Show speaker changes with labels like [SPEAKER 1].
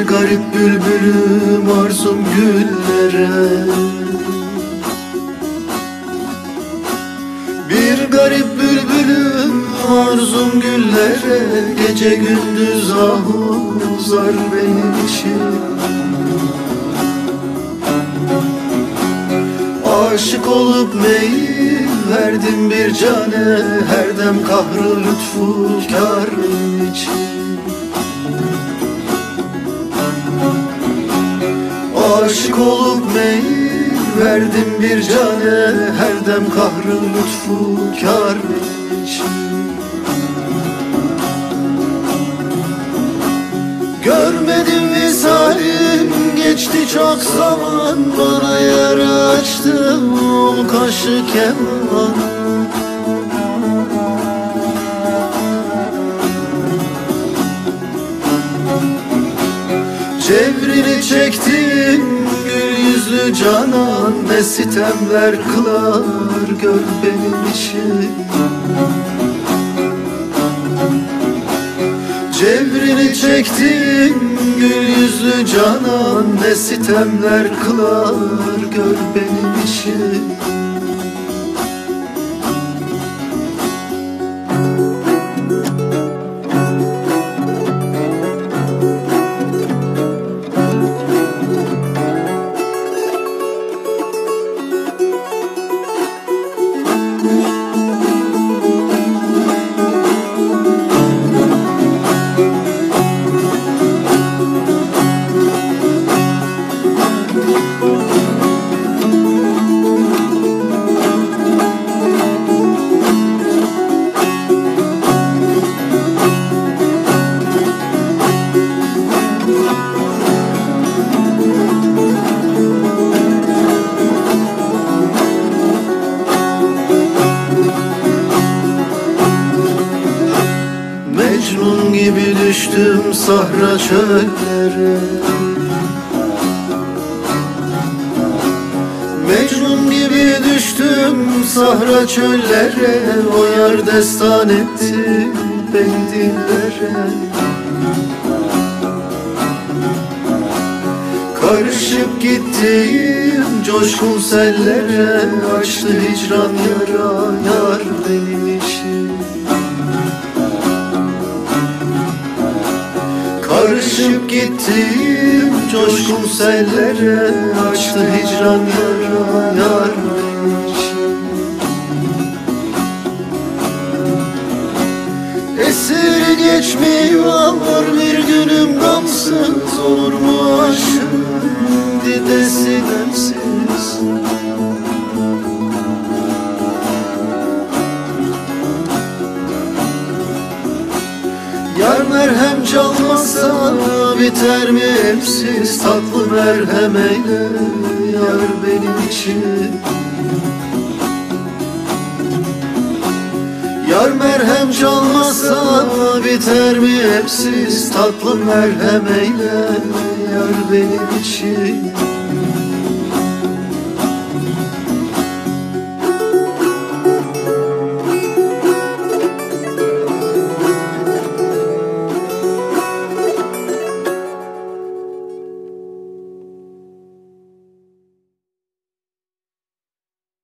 [SPEAKER 1] garip bülbülüm arzum güllere. Bir garip bülbülüm arzum güllere. Gece gündüz ahuzar benim için. Aşık olup meyil verdim bir cane. Her dem kahrı lütfu kâr benim için. Aşık olup meyil verdim bir cane. Her dem kahrı lütfu kâr benim için. Görmedim visalim, geçti çok zaman. Bana yara açtı ol kaşı keman. Cevrini çektim gül yüzlü canan. Ne sitemler kılar gör benim için. Cevrini çektim gül yüzlü canan. Ne sitemler kılar gör benim için. Mecnun gibi düştüm sahra çöllere. Mecnun gibi düştüm sahra çöllere. O yar destan etti beni dillere. Karışıp gittiğim coşkun sellere. Açtı hicran yara yar benim için. Karışıp gittiğim coşkun sellere. Açtı hicran yara yar benim için. Esir geçmiyor bir günüm gamsız. Olur mu aşkım didesi demsiz. Yar merhem çalmasa biter mi hepsiz. Tatlı merhem eyle yar benim için. Yar merhem çalmasa biter mi hepsiz. Tatlı merhem eyle yar benim için.